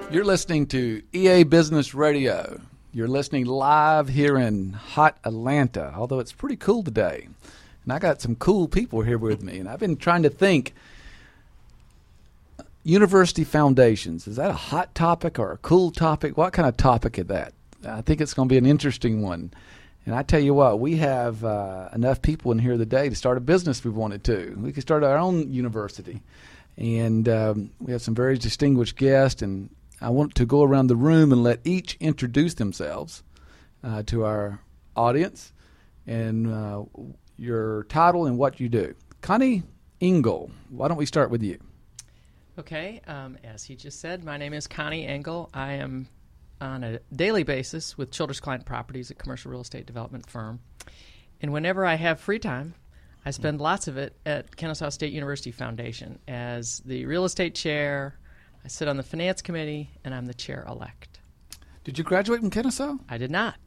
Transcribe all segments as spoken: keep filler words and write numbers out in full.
You're listening to E A Business Radio. You're listening live here in hot Atlanta, although it's pretty cool today. And I got some cool people here with me, and I've been trying to think, university foundations, is that a hot topic or a cool topic? What kind of topic is that? I think it's going to be an interesting one. And I tell you what, we have uh, enough people in here today to start a business if we wanted to. We could start our own university. And um, we have some very distinguished guests, and I want to go around the room and let each introduce themselves uh, to our audience and uh, your title and what you do. Connie Engel, why don't we start with you? Okay, um, as he just said, my name is Connie Engel. I am on a daily basis with Childress Client Properties, a commercial real estate development firm. And whenever I have free time, I spend lots of it at Kennesaw State University Foundation as the real estate chair. I sit on the finance committee, and I'm the chair-elect. Did you graduate from Kennesaw? I did not.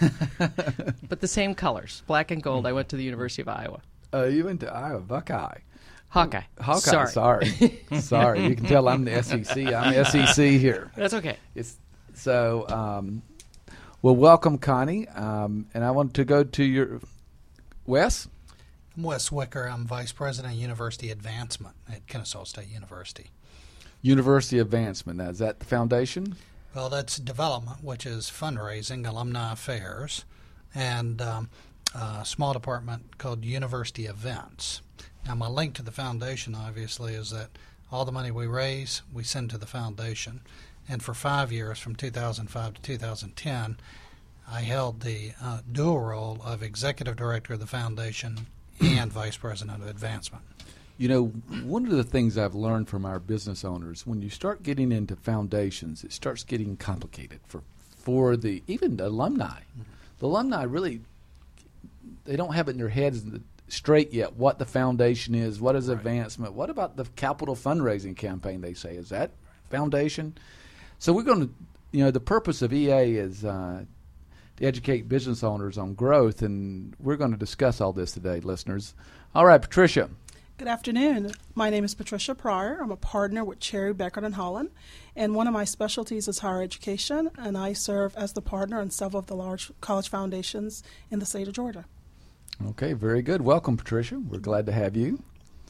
But the same colors, black and gold. I went to the University of Iowa. Uh, you went to Iowa, Buckeye. Hawkeye. Hawkeye, sorry. Sorry. sorry. You can tell I'm the S E C. I'm the S E C here. That's okay. It's So, um, well, welcome, Connie. Um, and I want to go to your, Wes? I'm Wes Wicker. I'm Vice President of University Advancement at Kennesaw State University. University Advancement. Now, is that the foundation? Well, that's development, which is fundraising, alumni affairs, and um, a small department called University Events. Now, my link to the foundation, obviously, is that all the money we raise, we send to the foundation. And for five years, from two thousand five to two thousand ten, I held the uh, dual role of Executive Director of the Foundation and Vice President of Advancement. You know, one of the things I've learned from our business owners, when you start getting into foundations, it starts getting complicated for for the even the alumni. Mm-hmm. The alumni really, they don't have it in their heads straight yet what the foundation is, what is right. advancement, what about the capital fundraising campaign, they say. Is that foundation? So we're going to, you know, the purpose of E A is uh, to educate business owners on growth, and we're going to discuss all this today, listeners. All right, Patricia. Good afternoon. My name is Patricia Pryor. I'm a partner with Cherry, Beckert and Holland, and one of my specialties is higher education, and I serve as the partner on several of the large college foundations in the state of Georgia. Okay, very good. Welcome, Patricia. We're glad to have you.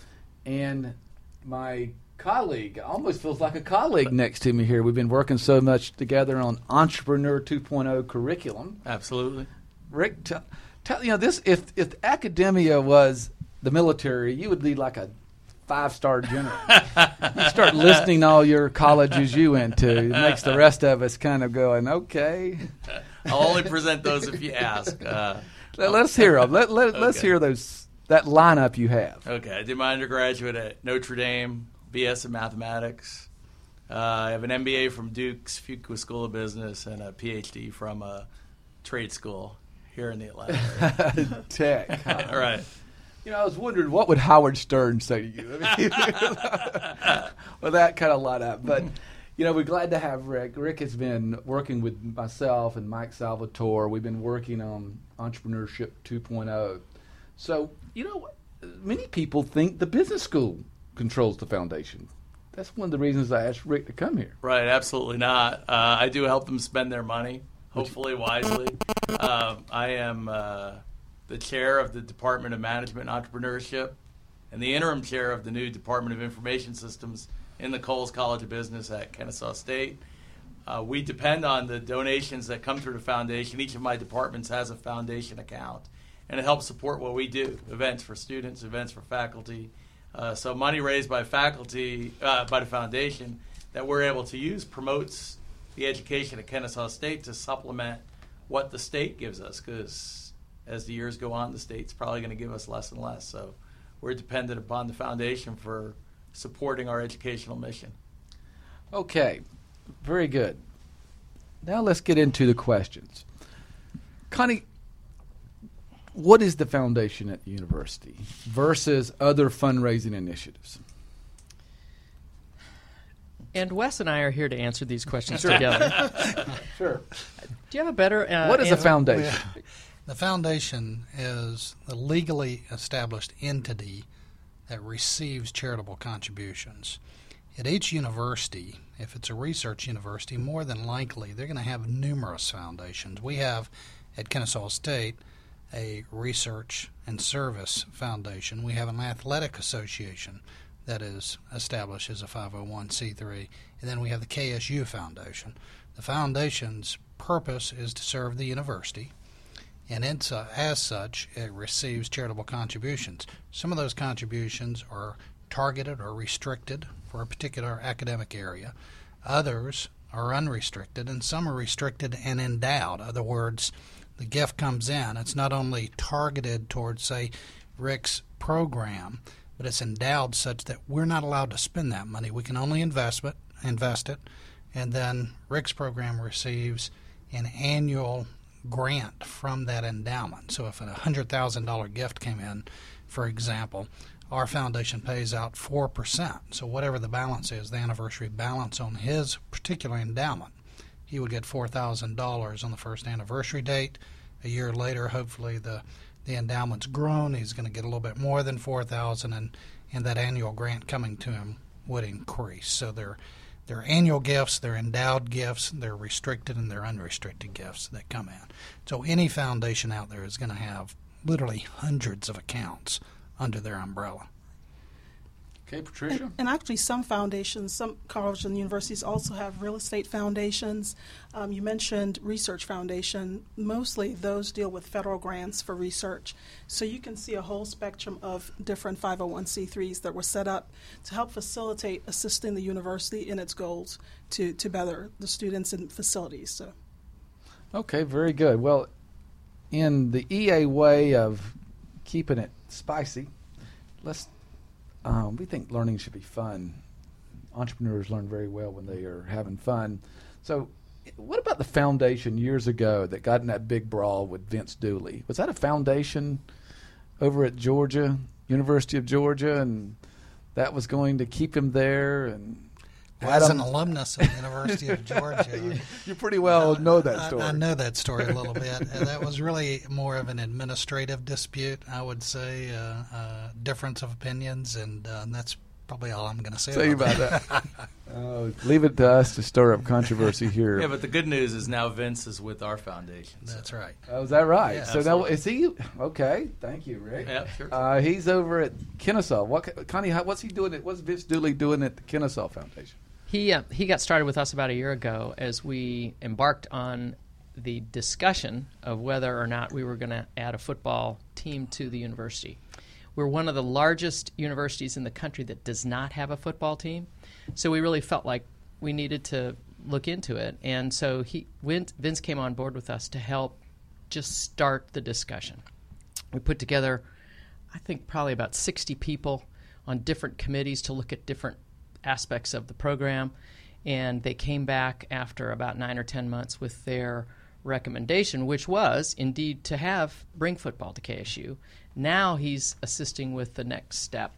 And my colleague, almost feels like a colleague next to me here. We've been working so much together on Entrepreneur two point oh curriculum. Absolutely. Rick, tell, tell you know this. If if academia was the military, you would be like a five-star general. You start listing all your colleges you went to. It makes the rest of us kind of going, okay. I'll only present those if you ask. Uh, let, let's hear them. Let, let, okay. Let's hear those that lineup you have. Okay. I did my undergraduate at Notre Dame, B S in mathematics. Uh, I have an M B A from Duke's Fuqua School of Business and a P H D from a trade school here in the Atlanta area. Tech. Huh? All right. You know, I was wondering, what would Howard Stern say to you? Well, that kind of line up. But, you know, we're glad to have Rick. Rick has been working with myself and Mike Salvatore. We've been working on Entrepreneurship two point oh. So, you know, many people think the business school controls the foundation. That's one of the reasons I asked Rick to come here. Right, absolutely not. Uh, I do help them spend their money, hopefully wisely. Uh, I am uh, the chair of the Department of Management and Entrepreneurship and the interim chair of the new Department of Information Systems in the Coles College of Business at Kennesaw State. Uh, we depend on the donations that come through the foundation. Each of my departments has a foundation account, and it helps support what we do, events for students, events for faculty. Uh, so money raised by faculty, uh, by the foundation, that we're able to use promotes the education at Kennesaw State to supplement what the state gives us, because as the years go on, the state's probably going to give us less and less. So we're dependent upon the foundation for supporting our educational mission. Okay, very good. Now let's get into the questions. Connie, what is the foundation at the university versus other fundraising initiatives? And Wes and I are here to answer these questions Sure. together. Sure. Do you have a better uh, What is a answer? foundation? The foundation is the legally established entity that receives charitable contributions. At each university, If it's a research university, more than likely they're going to have numerous foundations. We have at Kennesaw State a research and service foundation. We have an athletic association that is established as a five oh one c three, and then we have the K S U Foundation. The foundation's purpose is to serve the university, and it's, uh, as such, it receives charitable contributions. Some of those contributions are targeted or restricted for a particular academic area. Others are unrestricted, and some are restricted and endowed. In other words, the gift comes in. It's not only targeted towards, say, Rick's program, but it's endowed such that we're not allowed to spend that money. We can only invest it, invest it, and then Rick's program receives an annual grant from that endowment. So if a one hundred thousand dollars gift came in, for example, our foundation pays out four percent. So whatever the balance is, the anniversary balance on his particular endowment, he would get four thousand dollars on the first anniversary date. A year later, hopefully the, the endowment's grown. He's going to get a little bit more than four thousand dollars, and, and that annual grant coming to him would increase. So they're, they're annual gifts, they're endowed gifts, they're restricted, and they're unrestricted gifts that come in. So any foundation out there is going to have literally hundreds of accounts under their umbrella. Okay, Patricia? And, and actually some foundations, some colleges and universities also have real estate foundations. Um, you mentioned Research Foundation. Mostly those deal with federal grants for research. So you can see a whole spectrum of different five oh one c threes that were set up to help facilitate assisting the university in its goals to, to better the students and facilities. So. Okay, very good. Well, in the E A way of keeping it spicy, let's Um, we think learning should be fun. Entrepreneurs learn very well when they are having fun. So what about the foundation years ago that got in that big brawl with Vince Dooley? Was that a foundation over at Georgia, University of Georgia, and that was going to keep him there? And As an alumnus of the University of Georgia, you, you pretty well uh, know that story. I, I know that story a little bit. And that was really more of an administrative dispute, I would say, uh, uh, difference of opinions, and uh, that's probably all I'm going to say, say about, about that. uh, leave it to us to stir up controversy here. Yeah, but the good news is now Vince is with our foundation. So. That's right. Oh, is that right? Yeah, so absolutely. now is he okay? Thank you, Rick. Yeah, sure. Uh, he's over at Kennesaw. What, Connie? How, what's he doing? At, what's Vince Dooley doing at the Kennesaw Foundation? He uh, he got started with us about a year ago as we embarked on the discussion of whether or not we were going to add a football team to the university. We're one of the largest universities in the country that does not have a football team, so we really felt like we needed to look into it. And so he went, Vince came on board with us to help just start the discussion. We put together, I think, probably about sixty people on different committees to look at different aspects of the program, and they came back after about nine or ten months with their recommendation, which was indeed to have bring football to K S U. Now he's assisting with the next step,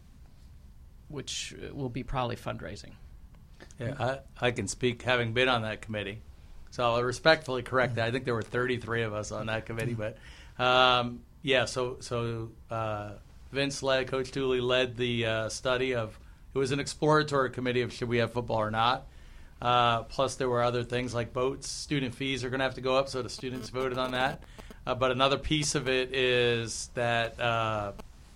which will be probably fundraising. Yeah, I, I can speak having been on that committee. So I'll respectfully correct that. I think there were thirty-three of us on that committee, but um, yeah. So so uh, Vince led, Coach Dooley led the uh, study of. It was an exploratory committee of should we have football or not. Uh, plus, there were other things like boats. Student fees are going to have to go up, so the students voted on that. Uh, but another piece of it is that uh,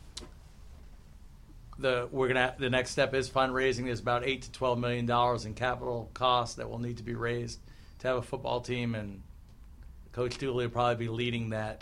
the we're gonna the next step is fundraising. There's about eight to twelve million dollars in capital costs that will need to be raised to have a football team, and Coach Dooley will probably be leading that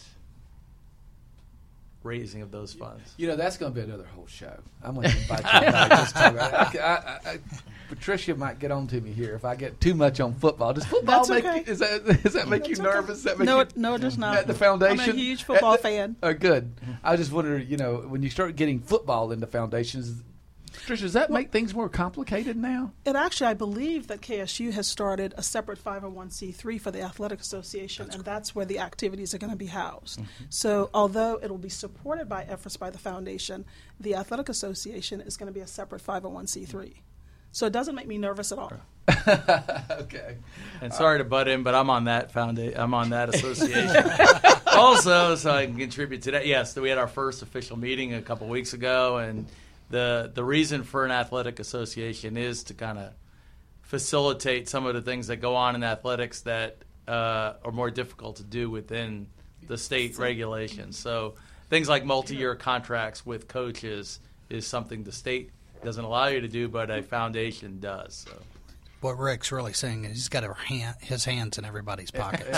raising of those funds. You know, that's going to be another whole show. I'm going to invite you back. Just talk about it. I, I, I, Patricia might get on to me here if I get too much on football. Does football That's make okay. you, is that, does that make That's you okay. nervous? Does that make No, you, it, no, it does not. At the foundation? I'm a huge football At the, fan. Oh, good. I just wondered, you know, when you start getting football into foundations, Patricia, does that make things more complicated now? It actually, I believe that K S U has started a separate five oh one c three for the Athletic Association, that's and correct. That's where the activities are going to be housed. Mm-hmm. So although it will be supported by efforts by the foundation, the Athletic Association is going to be a separate five oh one c three. So it doesn't make me nervous at all. Okay. And sorry to butt in, but I'm on that foundation. I'm on that association. Also, so I can contribute to that. Yes, we had our first official meeting a couple weeks ago, and the the reason for an athletic association is to kind of facilitate some of the things that go on in athletics that uh, are more difficult to do within the state regulations. So things like multi-year contracts with coaches is something the state doesn't allow you to do, but a foundation does. So. What Rick's really saying is he's got her hand, his hands in everybody's pockets.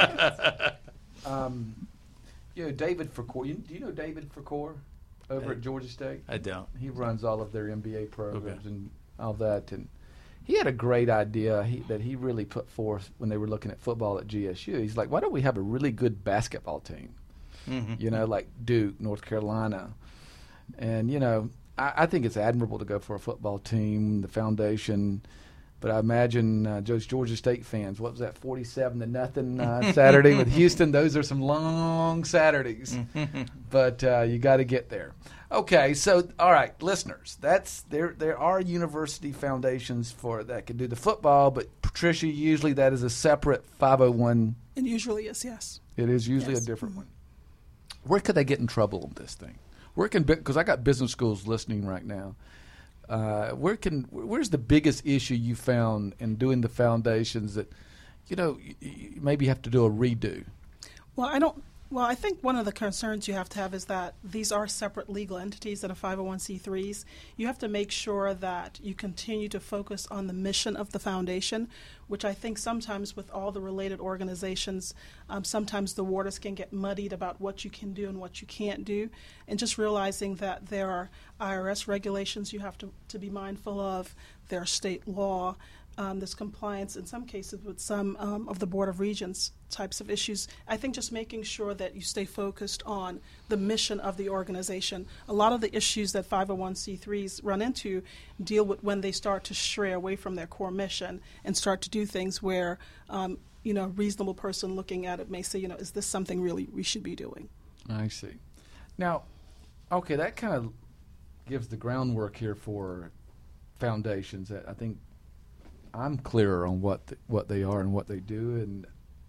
um, you know, David Fricor. You, do you know David Fricor over I, at Georgia State? I don't. He runs all of their M B A programs Okay. and all that. And he had a great idea he, that he really put forth when they were looking at football at G S U. He's like, why don't we have a really good basketball team? Mm-hmm. You know, like Duke, North Carolina. And, you know, I, I think it's admirable to go for a football team, the foundation. But I imagine uh, those Georgia State fans, what was that, forty-seven to nothing uh, Saturday with Houston? Those are some long Saturdays. But uh, you got to get there. Okay, so, all right, listeners, that's there There are university foundations for that can do the football, but, Patricia, usually that is a separate five oh one. It usually is, yes. It is usually Yes. a different one. Where could they get in trouble on this thing? Where can, because I got business schools listening right now. Uh, where can where's the biggest issue you found in doing the foundations that, you know, you, you maybe have to do a redo? Well, I don't. Well, I think one of the concerns you have to have is that these are separate legal entities that are five oh one c threes. You have to make sure that you continue to focus on the mission of the foundation, which I think sometimes with all the related organizations, um, sometimes the waters can get muddied about what you can do and what you can't do. And just realizing that there are I R S regulations you have to, to be mindful of, there are state law, um, there's compliance in some cases with some um, of the Board of Regents types of issues. I think just making sure that you stay focused on the mission of the organization. A lot of the issues that five oh one c threes run into deal with when they start to stray away from their core mission and start to do things where, um, you know, a reasonable person looking at it may say, you know, is this something really we should be doing? I see. Now, okay, that kind of gives the groundwork here for foundations. That I think I'm clearer on what the, what they are and what they do. And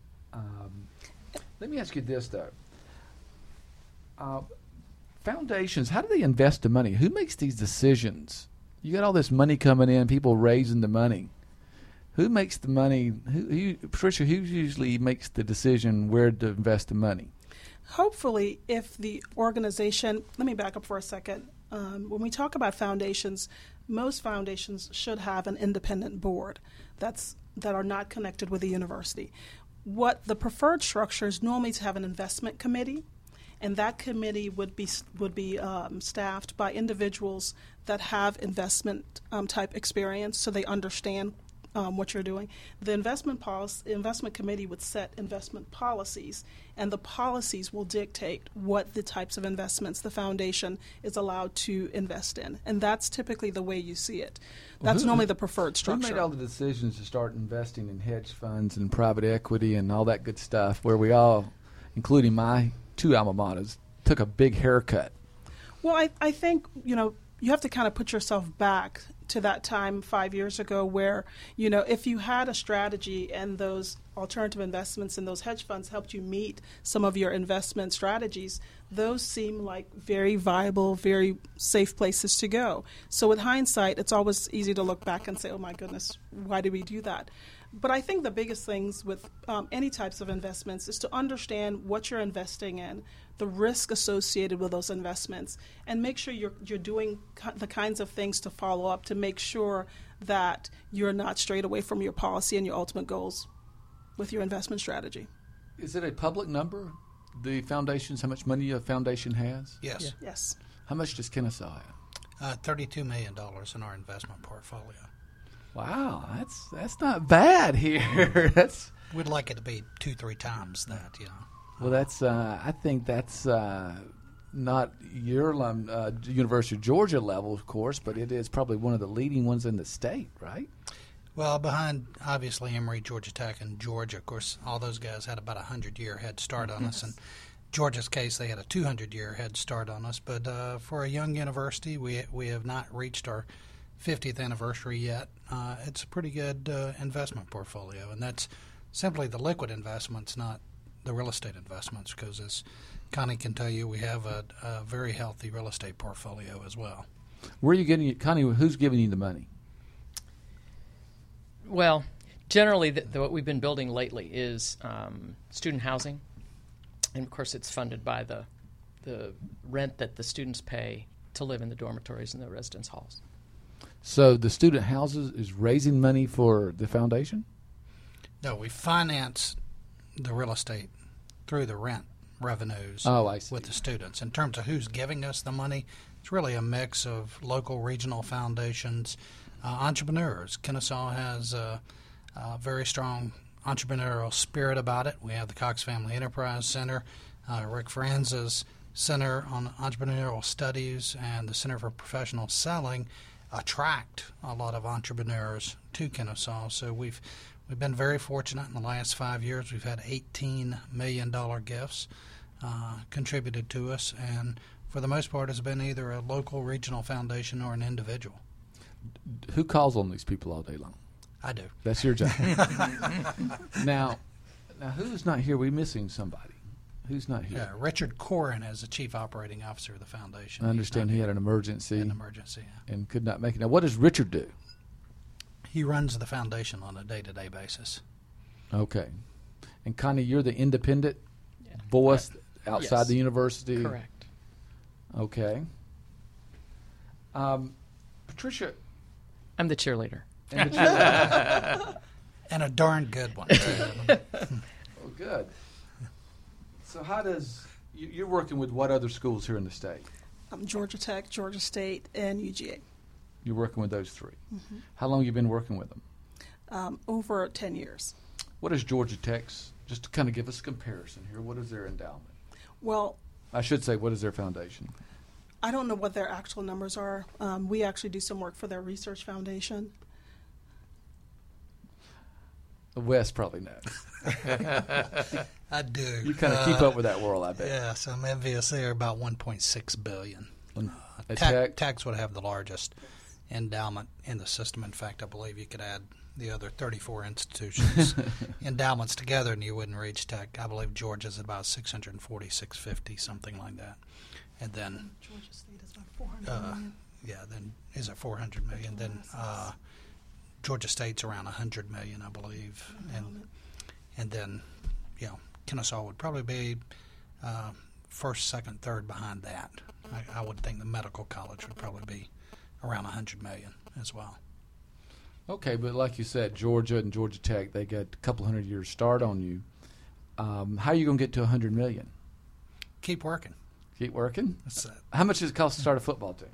um, let me ask you this though: uh, foundations, how do they invest the money? Who makes these decisions? You got all this money coming in, people raising the money. Who makes the money? Who, who Patricia? Who usually makes the decision where to invest the money? Hopefully, if the organization, let me back up for a second. Um, when we talk about foundations, most foundations should have an independent board that's that are not connected with the university. What the preferred structure is normally to have an investment committee, and that committee would be would be um, staffed by individuals that have investment um, type experience, so they understand Um, what you're doing. The investment policy, investment committee would set investment policies, and the policies will dictate what the types of investments the foundation is allowed to invest in, and that's typically the way you see it. That's who- normally the preferred Who structure. made all the decisions to start investing in hedge funds and private equity and all that good stuff, where we all, including my two alma maters, took a big haircut? Well, I, I think, you know, you have to kind of put yourself back to that time five years ago where, you know, if you had a strategy and those alternative investments and those hedge funds helped you meet some of your investment strategies, those seem like very viable, very safe places to go. So with hindsight, it's always easy to look back and say, oh my goodness, why did we do that? But I think the biggest things with um, any types of investments is to understand what you're investing in, the risk associated with those investments, and make sure you're you're doing ki- the kinds of things to follow up to make sure that you're not strayed away from your policy and your ultimate goals with your investment strategy. Is it a public number? The foundations, how much money a foundation has? Yes. Yeah. Yes. How much does Kennesaw have? Uh, thirty-two million dollars in our investment portfolio. Wow, that's that's not bad here. that's We'd like it to be two, three times that, you know. well, that's uh, I think that's uh, not your alum, uh, University of Georgia level, of course, but it is probably one of the leading ones in the state, right? Well, behind, obviously, Emory, Georgia Tech, and Georgia, of course, all those guys had about a hundred-year head start on us. And Georgia's case, they had a two hundred year head start on us. But uh, for a young university, we we have not reached our fiftieth anniversary yet. Uh, it's a pretty good uh, investment portfolio, and that's simply the liquid investments, not the real estate investments, because as Connie can tell you, we have a, a very healthy real estate portfolio as well. Where are you getting it, Connie? Who's giving you the money? Well, generally, the, the, what we've been building lately is um, student housing, and of course, it's funded by the the rent that the students pay to live in the dormitories and the residence halls. So the student houses is raising money for the foundation? No, we finance the real estate through the rent revenues Oh, I see. with the students. In terms of who's giving us the money, it's really a mix of local, regional foundations, uh, entrepreneurs. Kennesaw has a, a very strong entrepreneurial spirit about it. We have the Cox Family Enterprise Center, uh, Rick Franz's Center on Entrepreneurial Studies, and the Center for Professional Selling attract a lot of entrepreneurs to Kennesaw. So we've we've been very fortunate in the last five years. We've had eighteen million dollars gifts uh, contributed to us, and for the most part, it's been either a local, regional foundation or an individual. Who calls on these people all day long? I do. That's your job. now, now, who's not here? We're missing somebody. Who's not here? Yeah, Richard Corin is the chief operating officer of the foundation. I understand He's he not had an emergency here. An emergency. Yeah. and could not make it. Now, what does Richard do? He runs the foundation on a day-to-day basis. Okay. And Connie, you're the independent Yeah. voice outside Yes. the university? Correct. Okay. Um, Patricia. I'm the cheerleader. And the And a darn good one, too. oh, good. So how does, you, you're working with what other schools here in the state? Um, Georgia Tech, Georgia State, and U G A. You're working with those three. Mm-hmm. How long have you been working with them? Um, over ten years. What is Georgia Tech's, just to kind of give us a comparison here, what is their endowment? Well, I should say, what is their foundation? I don't know what their actual numbers are. Um, we actually do some work for their research foundation. Wes probably knows. I do. You kind of keep up with that world, I bet. Yes, I'm envious. They're about one point six billion dollars. On- Uh, at Tech, Tech? Tech's would have the largest endowment in the system. In fact, I believe you could add the other thirty-four institutions endowments together, and you wouldn't reach Tech. I believe Georgia's at about six hundred forty, six fifty, something like that. And then, Georgia State is about four hundred uh, million. yeah, then is it four hundred million? Then uh, Georgia State's around one hundred million, I believe. And and then, you know, Kennesaw would probably be uh, first, second, third behind that. I, I would think the medical college would probably be around one hundred million as well. Okay, but like you said, Georgia and Georgia Tech, they got a couple hundred years start on you. Um, how are you going to get to one hundred million? Keep working. Keep working? That's it. How much does it cost to start a football team?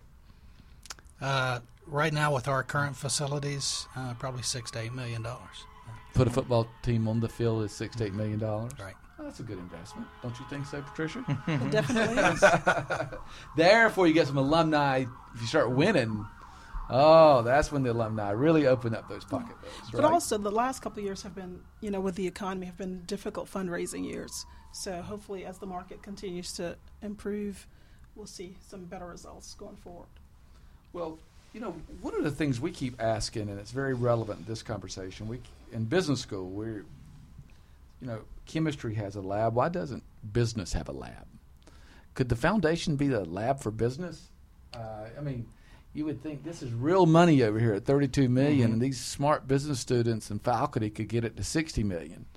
Uh, right now, with our current facilities, uh, probably six to eight million dollars. Put a football team on the field is six to eight million dollars. Right. Oh, that's a good investment, don't you think so, Patricia? It definitely is. Therefore, you get some alumni. If you start winning, oh, that's when the alumni really open up those pocketbooks. But right? also, the last couple of years have been, you know, with the economy, have been difficult fundraising years. So hopefully, as the market continues to improve, we'll see some better results going forward. Well, you know, one of the things we keep asking, and it's very relevant in this conversation, we in business school, we're, you know, chemistry has a lab. Why doesn't business have a lab? Could the foundation be the lab for business? Uh, I mean, you would think this is real money over here at thirty-two million, Mm-hmm. and these smart business students in faculty could get it to sixty million.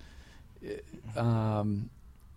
Um,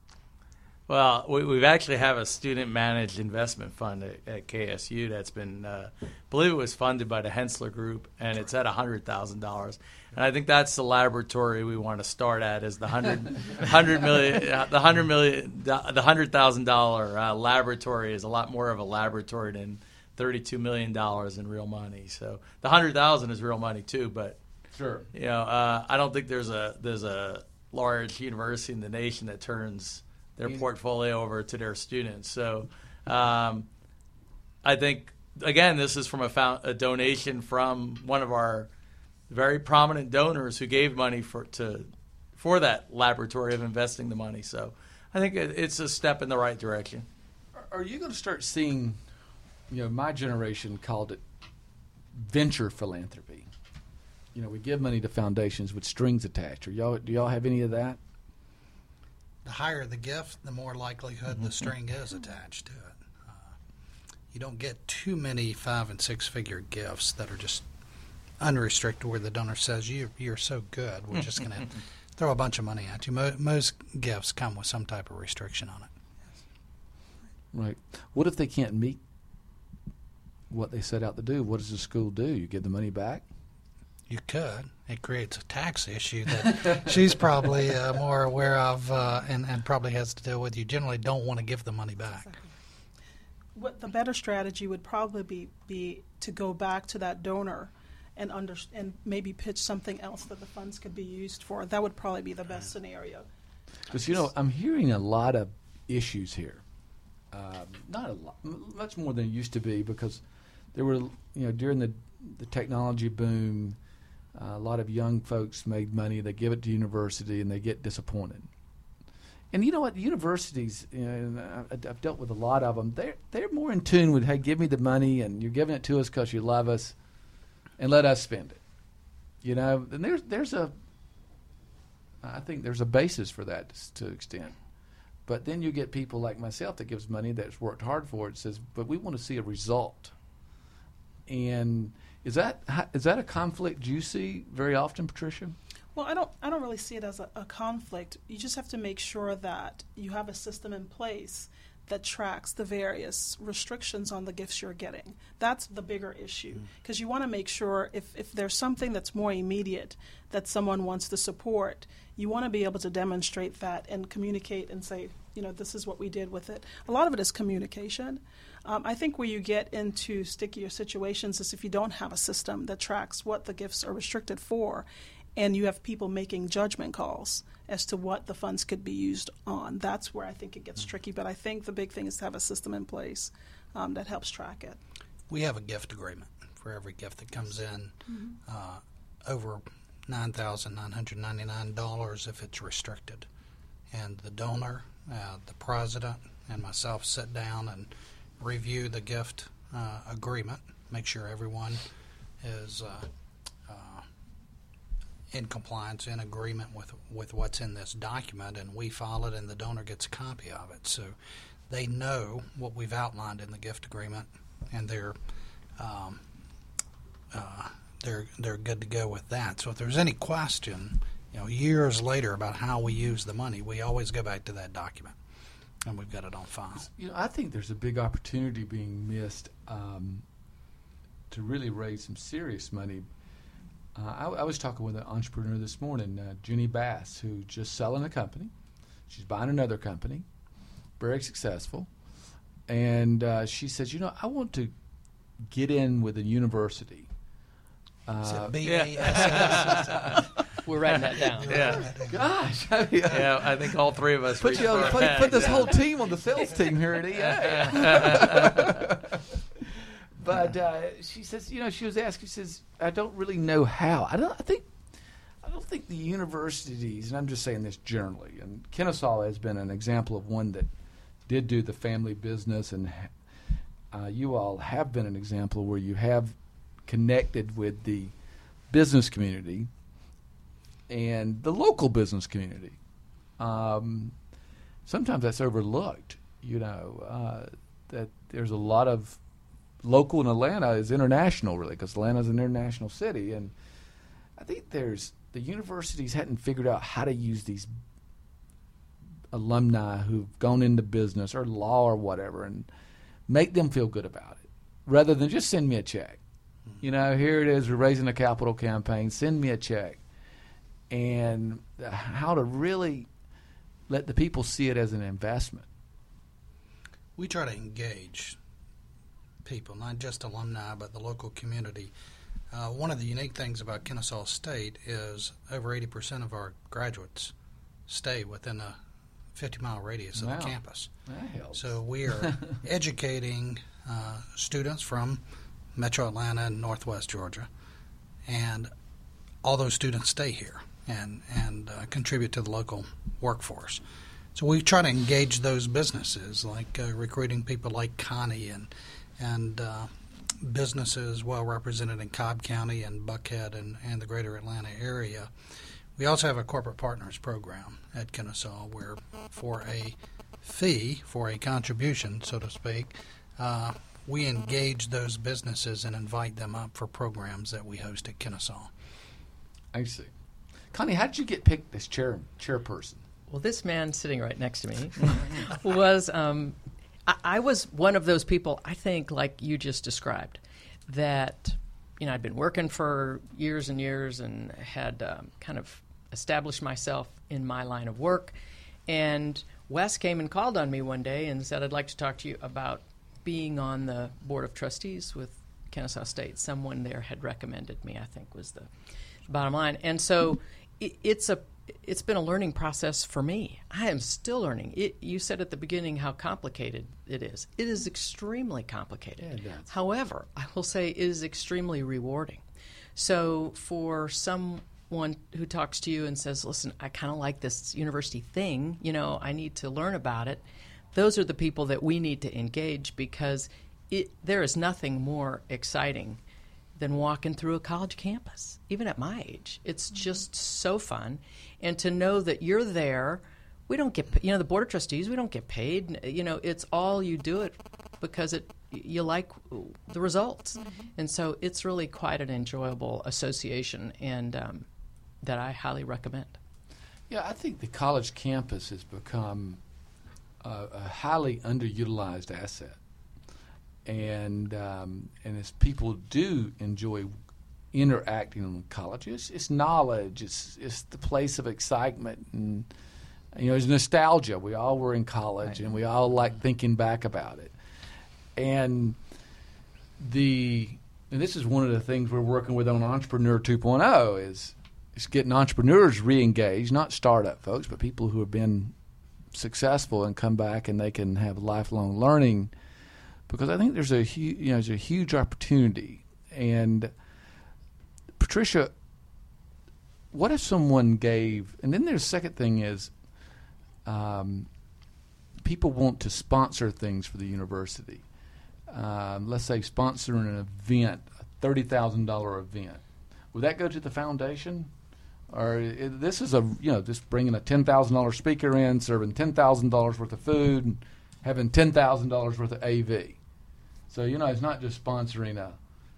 Well, we, we've actually have a student-managed investment fund at, at K S U that's been, uh, I believe it was funded by the Hensler Group, and it's at one hundred thousand dollars. And I think that's the laboratory we want to start at, is the hundred, hundred million, uh, the hundred million, the, the hundred thousand dollar uh, laboratory is a lot more of a laboratory than thirty-two million dollars in real money. So the hundred thousand is real money too, but sure. you know, uh, I don't think there's a there's a large university in the nation that turns their Yeah. portfolio over to their students. So um, I think, again, this is from a, found, a donation from one of our very prominent donors who gave money for to for that laboratory of investing the money. So I think it, it's a step in the right direction. Are- Are you going to start seeing, you know, my generation called it venture philanthropy. You know, we give money to foundations with strings attached. Are y'all, do y'all have any of that? The higher the gift, the more likelihood the string is attached to it. Uh, you don't get too many five and six figure gifts that are just unrestricted, where the donor says, you, you're so good, we're just going to throw a bunch of money at you. Mo- most gifts come with some type of restriction on it. Right. What if they can't meet what they set out to do? What does the school do? You give the money back? You could. It creates a tax issue that she's probably uh, more aware of uh, and, and probably has to deal with. You generally don't want to give the money back. Exactly. What the better strategy would probably be, be to go back to that donor and under, and maybe pitch something else that the funds could be used for. That would probably be the best scenario. Because, you know, I'm hearing a lot of issues here. Um, not a lot, m- much more than it used to be, because there were, you know, during the, the technology boom, uh, a lot of young folks made money. They give it to university and they get disappointed. And you know what? Universities, you know, and I, I've dealt with a lot of them. They're they're more in tune with, hey, give me the money, and you're giving it to us because you love us, and let us spend it. You know, and there's there's a, I think there's a basis for that to an extent. But then you get people like myself that gives money that's worked hard for it, says, but we want to see a result. And is that is that a conflict you see very often, Patricia? Well, I don't. I don't really see it as a, a conflict. You just have to make sure that you have a system in place that tracks the various restrictions on the gifts you're getting. That's the bigger issue, because you want to make sure if if there's something that's more immediate that someone wants to support, you want to be able to demonstrate that and communicate and say, you know, this is what we did with it. A lot of it is communication. Um, I think where you get into stickier situations is if you don't have a system that tracks what the gifts are restricted for, and you have people making judgment calls as to what the funds could be used on. That's where I think it gets tricky. But I think the big thing is to have a system in place um, that helps track it. We have a gift agreement for every gift that comes in, mm-hmm. uh, over nine thousand nine hundred ninety-nine dollars if it's restricted. And the donor, uh, the president, and myself sit down and review the gift uh, agreement, make sure everyone is uh, uh, in compliance, in agreement with, with what's in this document, and we file it and the donor gets a copy of it. So they know what we've outlined in the gift agreement, and they're um, uh, they're they're good to go with that. So if there's any question, you know, years later about how we use the money, we always go back to that document, and we've got it on file. You know, I think there's a big opportunity being missed um, to really raise some serious money. Uh, I, I was talking with an entrepreneur this morning, uh, Jenny Bass, who's just selling a company. She's buying another company, very successful. And uh, she says, you know, I want to get in with a university. Uh, B A S S? We're writing that down. Yeah. Gosh. I mean, Yeah, I think all three of us Put, reached you on, for our put, pen. put this Yeah. whole team on the sales team here at E A. But uh, she says, you know, she was asking, she says, I don't really know how. I don't. I think, I don't think the universities, and I'm just saying this generally, and Kennesaw has been an example of one that did do the family business, and uh, you all have been an example where you have connected with the business community and the local business community. Um, sometimes that's overlooked, you know, uh, that there's a lot of local in Atlanta is international, really, because Atlanta's an international city. And I think there's the universities hadn't figured out how to use these alumni who've gone into business or law or whatever and make them feel good about it, rather than just send me a check. You know, here it is, we're raising a capital campaign, send me a check. And how to really let the people see it as an investment. We try to engage people, not just alumni, but the local community. Uh, one of the unique things about Kennesaw State is over eighty percent of our graduates stay within a fifty-mile radius of Wow. the campus. That helps. So we are educating uh, students from Metro Atlanta and Northwest Georgia, and all those students stay here and, and uh, contribute to the local workforce. So we try to engage those businesses, like uh, recruiting people like Connie and and uh, businesses well represented in Cobb County and Buckhead and, and the greater Atlanta area. We also have a corporate partners program at Kennesaw where for a fee, for a contribution, so to speak, uh, we engage those businesses and invite them up for programs that we host at Kennesaw. I see. Connie, how did you get picked as chair chairperson? Well, this man sitting right next to me was, um, I, I was one of those people, I think, like you just described, that, you know, I'd been working for years and years and had um, kind of established myself in my line of work. And Wes came and called on me one day and said, I'd like to talk to you about being on the Board of Trustees with Kennesaw State. Someone there had recommended me, I think, was the bottom line. And so it, it's a it's been a learning process for me. I am still learning. It, you said at the beginning how complicated it is. It is extremely complicated. Yeah, it does. However, I will say it is extremely rewarding. So for someone who talks to you and says, listen, I kind of like this university thing, you know, I need to learn about it, those are the people that we need to engage, because it, there is nothing more exciting than walking through a college campus, even at my age. It's just so fun. And to know that you're there, we don't get, you know, the Board of Trustees, we don't get paid. You know, it's all, you do it because it you like the results. Mm-hmm. And so it's really quite an enjoyable association, and um, that I highly recommend. Yeah, I think the college campus has become a, a highly underutilized asset. And um, and as people do enjoy interacting in college, it's, it's knowledge, it's it's the place of excitement, and you know, it's nostalgia. We all were in college, right, and we all like thinking back about it. And the and this is one of the things we're working with on Entrepreneur two point oh is is getting entrepreneurs re-engaged, not startup folks, but people who have been successful and come back and they can have lifelong learning. Because I think there's a hu- you know there's a huge opportunity. And Patricia, what if someone gave? And then there's the second thing is, um, people want to sponsor things for the university. Um, let's say sponsoring an event, a thirty thousand dollar event. Would that go to the foundation? Or it, this is a you know just bringing a ten thousand dollar speaker in, serving ten thousand dollars worth of food, and having ten thousand dollars worth of A V. So, you know, it's not just sponsoring uh,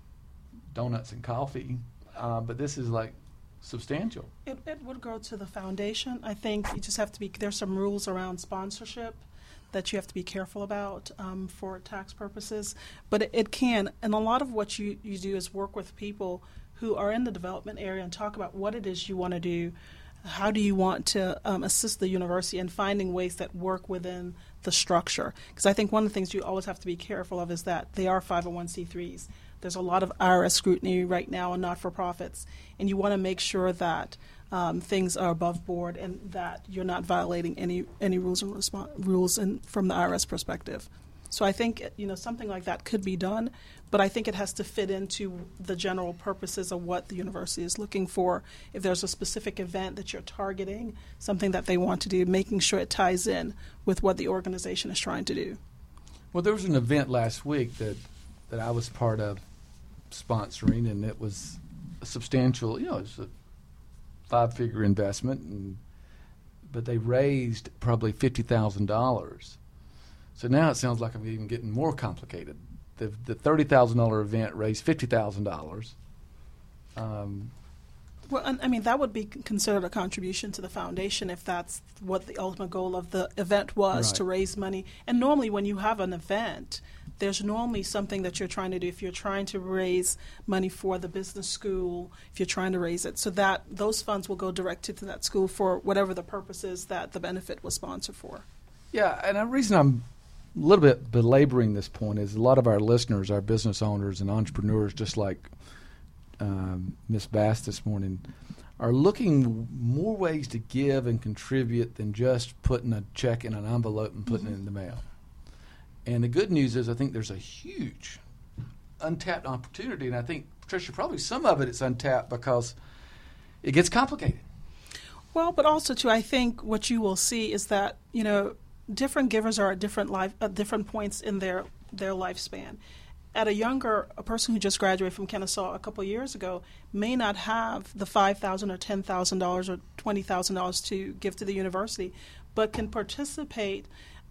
donuts and coffee, uh, but this is like substantial. It, it would go to the foundation. I think you just have to be, there's some rules around sponsorship that you have to be careful about um, for tax purposes. But it, it can, and a lot of what you, you do is work with people who are in the development area and talk about what it is you want to do. How do you want to um, assist the university in finding ways that work within the structure? Because I think one of the things you always have to be careful of is that they are five oh one c threes. There's a lot of I R S scrutiny right now on not-for-profits, and you want to make sure that um, things are above board and that you're not violating any any rules and respo- rules in, from the I R S perspective. So I think you know something like that could be done, but I think it has to fit into the general purposes of what the university is looking for. If there's a specific event that you're targeting, something that they want to do, making sure it ties in with what the organization is trying to do. Well, there was an event last week that, that I was part of sponsoring, and it was a substantial, you know, it's a five-figure investment, and but they raised probably fifty thousand dollars. So now it sounds like I'm even getting more complicated. The the thirty thousand dollar event raised fifty thousand dollars. Um, well, I mean that would be considered a contribution to the foundation if that's what the ultimate goal of the event was, right, to raise money. And normally, when you have an event, there's normally something that you're trying to do. If you're trying to raise money for the business school, if you're trying to raise it, so that those funds will go directly to that school for whatever the purpose is that the benefit was sponsored for. Yeah, and the reason I'm a little bit belaboring this point is a lot of our listeners are business owners and entrepreneurs, just like um, Miz Bass this morning, are looking more ways to give and contribute than just putting a check in an envelope and putting mm-hmm. it in the mail. And the good news is I think there's a huge untapped opportunity, and I think, Patricia, probably some of it is untapped because it gets complicated. Well, but also, too, I think what you will see is that, you know, different givers are at different life at different points in their their lifespan. At a younger, a person who just graduated from Kennesaw a couple of years ago may not have the five thousand or ten thousand dollars or twenty thousand dollars to give to the university, but can participate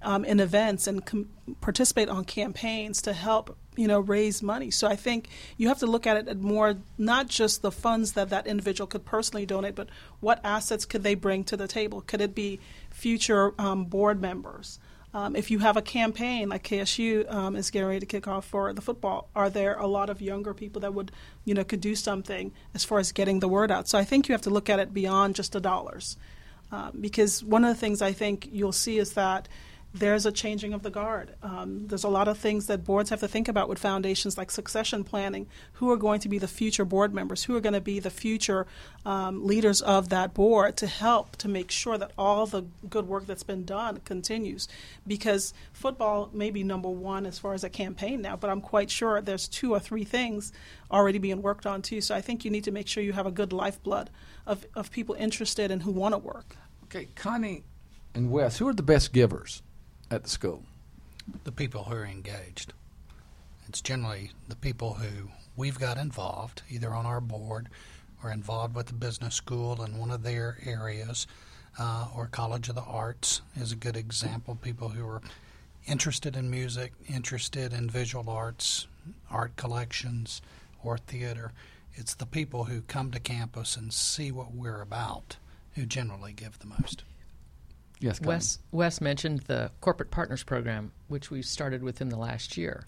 um, in events and com- participate on campaigns to help, you know, raise money. So I think you have to look at it at more, not just the funds that that individual could personally donate, but what assets could they bring to the table? Could it be future um, board members? Um, if you have a campaign like K S U um, is getting ready to kick off for the football, are there a lot of younger people that would, you know, could do something as far as getting the word out? So I think you have to look at it beyond just the dollars, um, because one of the things I think you'll see is that there's a changing of the guard. Um, there's a lot of things that boards have to think about with foundations, like succession planning. Who are going to be the future board members? Who are going to be the future um, leaders of that board to help to make sure that all the good work that's been done continues? Because football may be number one as far as a campaign now, but I'm quite sure there's two or three things already being worked on too. So I think you need to make sure you have a good lifeblood of, of people interested and who want to work. Okay, Connie and Wes, who are the best givers at the school? The people who are engaged. It's generally the people who we've got involved, either on our board or involved with the business school in one of their areas, uh, or College of the Arts is a good example. People who are interested in music, interested in visual arts, art collections, or theater. It's the people who come to campus and see what we're about who generally give the most. Yes, Wes, Wes mentioned the Corporate Partners Program, which we started within the last year.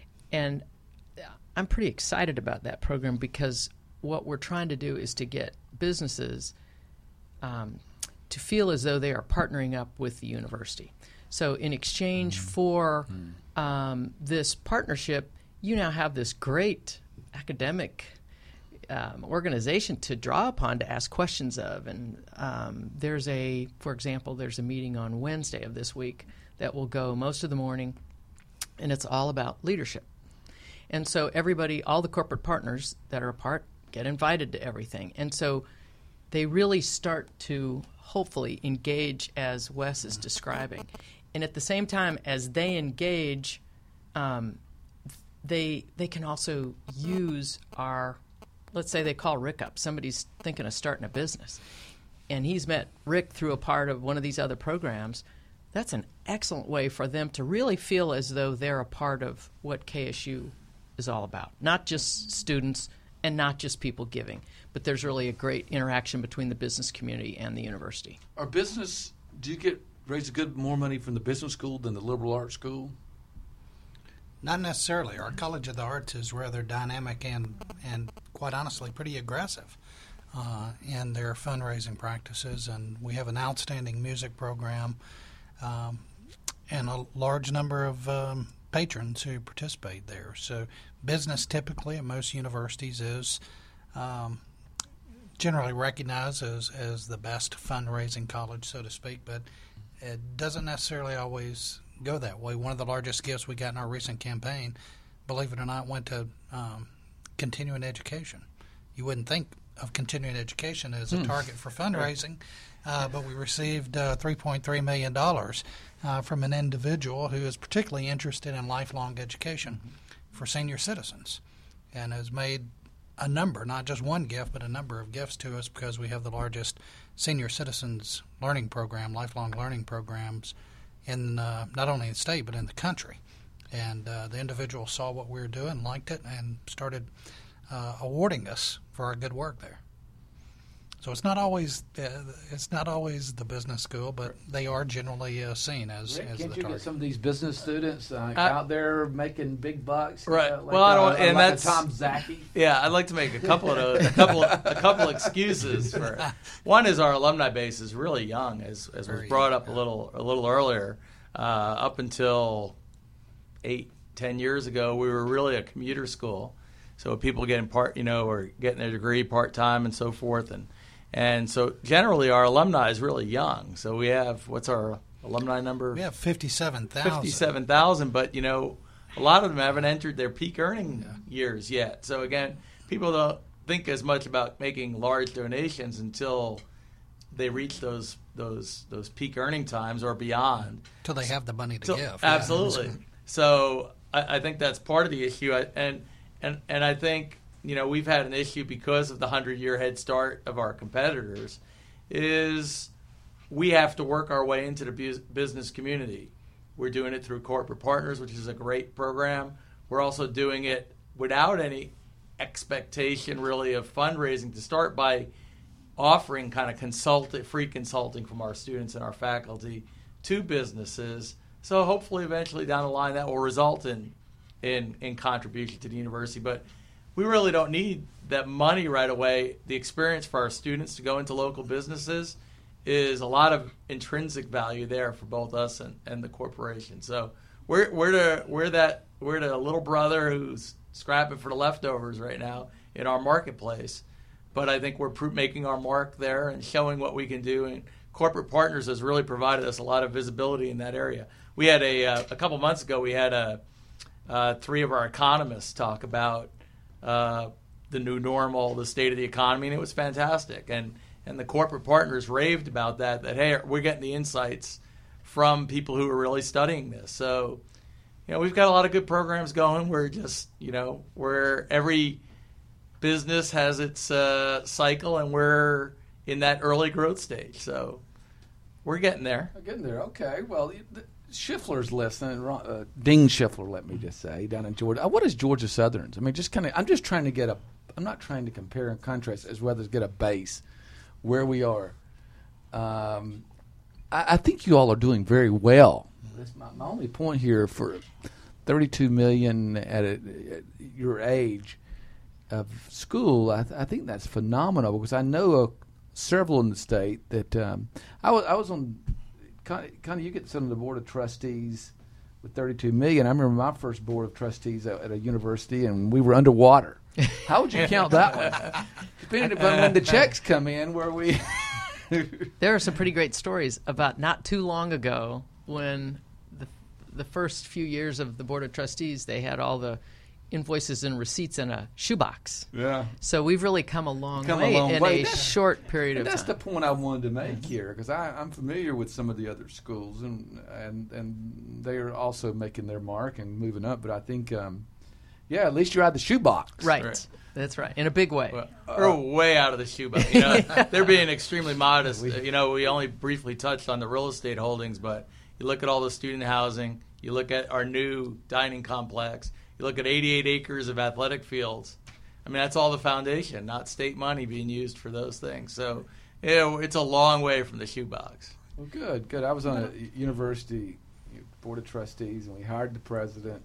And I'm pretty excited about that program because what we're trying to do is to get businesses um, to feel as though they are partnering up with the university. So in exchange mm-hmm. for mm-hmm. Um, this partnership, you now have this great academic Um, organization to draw upon to ask questions of. And um, there's a, for example, there's a meeting on Wednesday of this week that will go most of the morning, and it's all about leadership. And so everybody, all the corporate partners that are a part, get invited to everything. And so they really start to hopefully engage as Wes is describing. And at the same time as they engage, um, they they can also use our, let's say they call Rick up. Somebody's thinking of starting a business, and he's met Rick through a part of one of these other programs. That's an excellent way for them to really feel as though they're a part of what K S U is all about. Not just students and not just people giving, but there's really a great interaction between the business community and the university. Our business, do you get raise a good more money from the business school than the liberal arts school? Not necessarily. Our College of the Arts is rather dynamic and, and quite honestly, pretty aggressive uh, in their fundraising practices. And we have an outstanding music program um, and a large number of um, patrons who participate there. So business typically at most universities is um, generally recognized as, as the best fundraising college, so to speak, but it doesn't necessarily always go that way. One of the largest gifts we got in our recent campaign, believe it or not, went to um, continuing education. You wouldn't think of continuing education as a hmm. target for fundraising, uh, but we received uh, three point three million dollars uh, from an individual who is particularly interested in lifelong education mm-hmm. for senior citizens and has made a number, not just one gift, but a number of gifts to us because we have the largest senior citizens learning program, lifelong learning programs in uh, not only in the state but in the country. And uh, the individual saw what we were doing, liked it, and started uh, awarding us for our good work there. So it's not always uh, it's not always the business school, but they are generally uh, seen as, Rick, as can't the you target. get some of these business students uh, uh, out there making big bucks? Right. Uh, like, well, I don't. Uh, and like that's a Tom Zaki. Yeah, I'd like to make a couple of those, a couple of, a couple excuses for. One is our alumni base is really young, as as was Very brought young, up yeah. a little a little earlier. Uh, up until eight, ten years ago, we were really a commuter school, so people getting part, you know, or getting their degree part time and so forth, and and so generally our alumni is really young. So we have what's our alumni number? We have fifty-seven thousand. Fifty-seven thousand, but you know, a lot of them haven't entered their peak earning Yeah. years yet. So again, people don't think as much about making large donations until they reach those those those peak earning times or beyond. Till they have the money to So, give. absolutely. Yeah. So I, I think that's part of the issue, I, and and and I think you know we've had an issue because of the hundred year head start of our competitors. Is we have to work our way into the bu- business community, We're doing it through Corporate Partners, which is a great program. We're also doing it without any expectation, really, of fundraising to start by offering kind of consult free consulting from our students and our faculty to businesses. So hopefully, eventually down the line, that will result in in in contribution to the university. But we really don't need that money right away. The experience for our students to go into local businesses is a lot of intrinsic value there for both us and, and the corporation. So we're we're the we're that we're the little brother who's scrapping for the leftovers right now in our marketplace. But I think we're pr- making our mark there and showing what we can do. And Corporate Partners has really provided us a lot of visibility in that area. We had a uh, a couple months ago. We had a uh, three of our economists talk about uh, the new normal, the state of the economy, and it was fantastic. And and the Corporate Partners raved about that. That hey, we're getting the insights from people who are really studying this. So, you know, we've got a lot of good programs going. We're just, you know, where every business has its uh, cycle, and we're in that early growth stage. So we're getting there. We're getting there. Okay. Well, the, Schiffler's listening. Uh, Ding Schiffler, let me just say, down in Georgia. Uh, what is Georgia Southern's? I mean, just kind of. I'm just trying to get a. I'm not trying to compare and contrast as well as get a base where we are. Um, I, I think you all are doing very well. That's my, my only point here for thirty-two million at, a, at your age of school. I, th- I think that's phenomenal because I know uh, several in the state that um, I was. I was on. Kind of, kind of, you get some of the board of trustees with thirty-two million. I remember my first board of trustees at, at a university, and we were underwater. How would you count that one? Depending upon when the checks come in, where we. There are some pretty great stories about not too long ago when the the first few years of the board of trustees, they had all the invoices and receipts in a shoebox. Yeah. So we've really come a long come way a long in way. a That, short period of that's time. That's the point I wanted to make here, because I'm familiar with some of the other schools, and and and they are also making their mark and moving up. But I think, um, yeah, at least you're out of the shoebox. Right. Right. That's right. In a big way. Well, we're way out of the shoebox. You know, they're being extremely modest. You know, we only briefly touched on the real estate holdings, but you look at all the student housing, you look at our new dining complex, you look at eighty-eight acres of athletic fields. I mean, that's all the foundation, not state money being used for those things. So, you know, it's a long way from the shoebox. Well, good, good. I was on a university board of trustees, and we hired the president.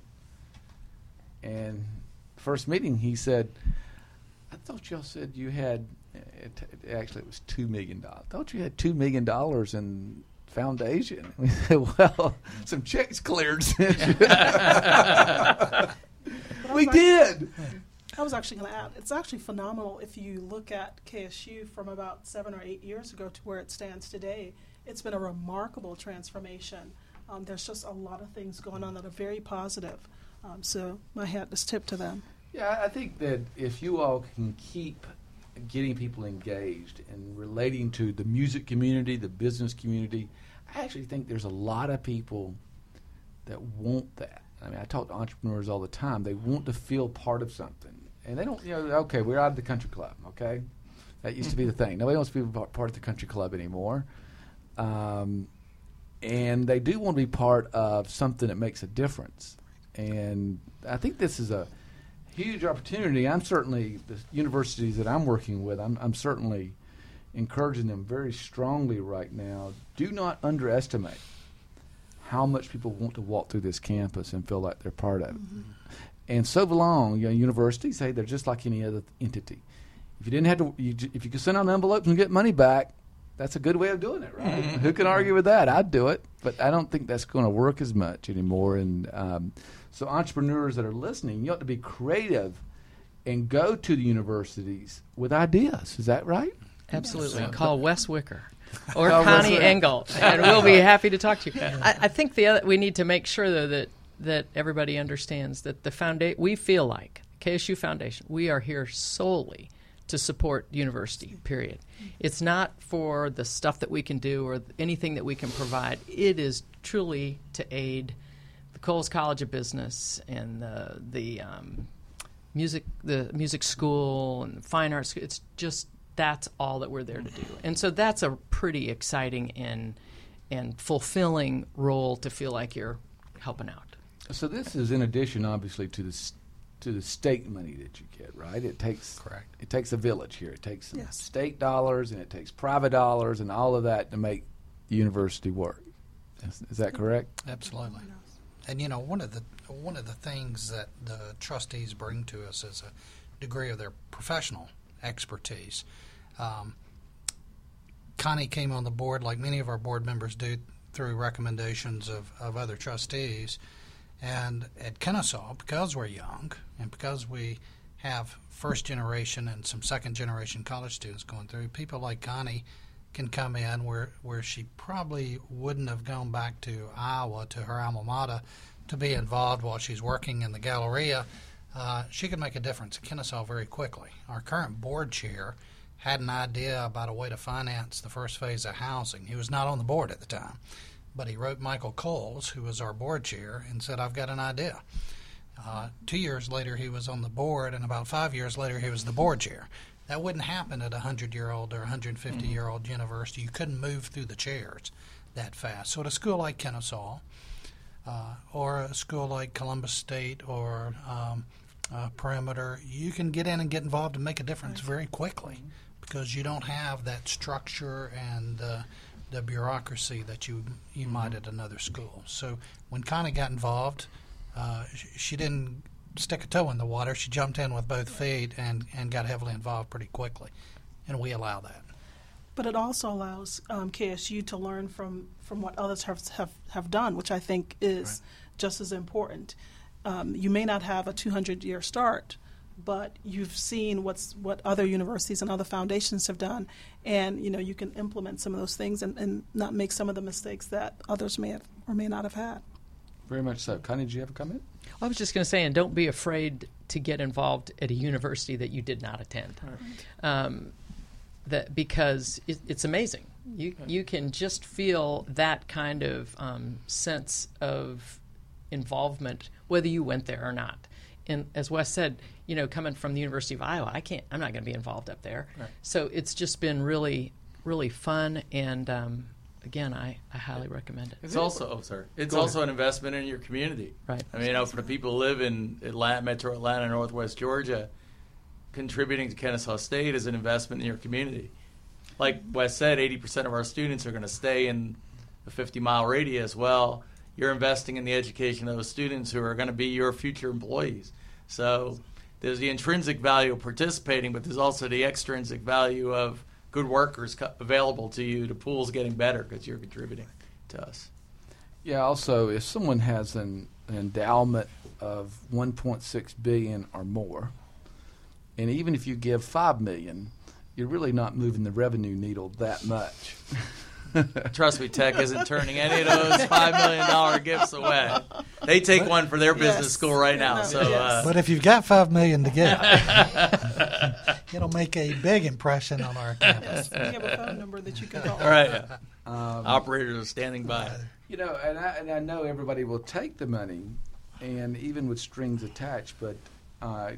And first meeting, he said, I thought y'all said you had, it, actually it was two million dollars. I thought you had two million dollars in foundation. We said, well, some checks cleared since you. We did. I was actually going to add, it's actually phenomenal if you look at K S U from about seven or eight years ago to where it stands today. It's been a remarkable transformation. Um, there's just a lot of things going on that are very positive. Um, so my hat is tipped to them. Yeah, I think that if you all can keep getting people engaged and relating to the music community, the business community, I actually think there's a lot of people that want that. I mean, I talk to entrepreneurs all the time. They want to feel part of something. And they don't, you know, okay, we're out of the country club, okay? That used to be the thing. Nobody wants to be part of the country club anymore. Um, and they do want to be part of something that makes a difference. And I think this is a huge opportunity. I'm certainly, the universities that I'm working with, I'm, I'm certainly encouraging them very strongly right now. Do not underestimate how much people want to walk through this campus and feel like they're part of it. Mm-hmm. And so long, you know, universities, hey, they're just like any other entity. If you didn't have to, you, if you could send out envelopes and get money back, that's a good way of doing it, right? Mm-hmm. Who can argue with that? I'd do it, but I don't think that's going to work as much anymore. And um, so entrepreneurs that are listening, you ought to be creative and go to the universities with ideas. Is that right? Absolutely. Yes. Call Wes Wicker or Oh, Connie Wes Engel, and we'll be happy to talk to you. I, I think the other, we need to make sure, though, that that everybody understands that the foundation, we feel like K S U Foundation, we are here solely to support university, period. It's not for the stuff that we can do or anything that we can provide. It is truly to aid the Coles College of Business and the, the um, music the music school and the fine arts. It's just, that's all that we're there to do. And so that's a pretty exciting and and fulfilling role to feel like you're helping out. So this is in addition, obviously, to the s- to the state money that you get, right? It takes Correct. It takes a village here. It takes some Yes. state dollars and it takes private dollars and all of that to make the university work. Is, is that correct? Absolutely. And you know, one of the one of the things that the trustees bring to us is a degree of their professional expertise. Um, Connie came on the board, like many of our board members do, through recommendations of, of other trustees. And at Kennesaw, because we're young and because we have first generation and some second generation college students going through, people like Connie can come in where, where she probably wouldn't have gone back to Iowa, to her alma mater, to be involved while she's working in the Galleria. Uh, she could make a difference at Kennesaw very quickly. Our current board chair had an idea about a way to finance the first phase of housing. He was not on the board at the time, but he wrote Michael Coles, who was our board chair, and said, I've got an idea. Uh, two years later, he was on the board, and about five years later, he was the board chair. That wouldn't happen at a hundred-year-old or a one hundred fifty-year-old mm-hmm. university. You couldn't move through the chairs that fast. So at a school like Kennesaw, uh, or a school like Columbus State or um, uh, Perimeter, you can get in and get involved and make a difference very quickly because you don't have that structure and uh, the bureaucracy that you you mm-hmm. might at another school. So when Connie got involved, uh, she, she didn't stick a toe in the water. She jumped in with both feet and, and got heavily involved pretty quickly, and we allow that. But it also allows um, K S U to learn from, from what others have, have, have done, which I think is right. just as important. Um, you may not have a two hundred year start, but you've seen what's what other universities and other foundations have done, and you know you can implement some of those things and, and not make some of the mistakes that others may have or may not have had. Very much so. Connie, did you have a comment? Well, I was just going to say, and don't be afraid to get involved at a university that you did not attend, right. um, that because it, it's amazing. You right. you can just feel that kind of um, sense of involvement, whether you went there or not. And as Wes said, you know, coming from the University of Iowa, I can't. I'm not going to be involved up there. Right. So it's just been really, really fun, and um, again, I, I highly recommend it. It's also, oh, sorry. It's Go also ahead. An investment in your community. Right. I mean, you know, for the people who live in Atlanta, Metro Atlanta, Northwest Georgia, contributing to Kennesaw State is an investment in your community. Like Wes said, eighty percent of our students are going to stay in a fifty mile radius. Well, you're investing in the education of those students who are going to be your future employees. So there's the intrinsic value of participating, but there's also the extrinsic value of good workers co- available to you. The pool's getting better because you're contributing to us. Yeah, also, if someone has an, an endowment of one point six billion dollars or more, and even if you give five million dollars, you're really not moving the revenue needle that much. Trust me, Tech isn't turning any of those five million dollars gifts away. They take but, one for their business yes. school right now. So, yes. uh, But if you've got five million dollars to give, it'll make a big impression on our campus. We have a phone number that you can call. All right. Um, Operators are standing by. You know, and I, and I know everybody will take the money, and even with strings attached, but uh,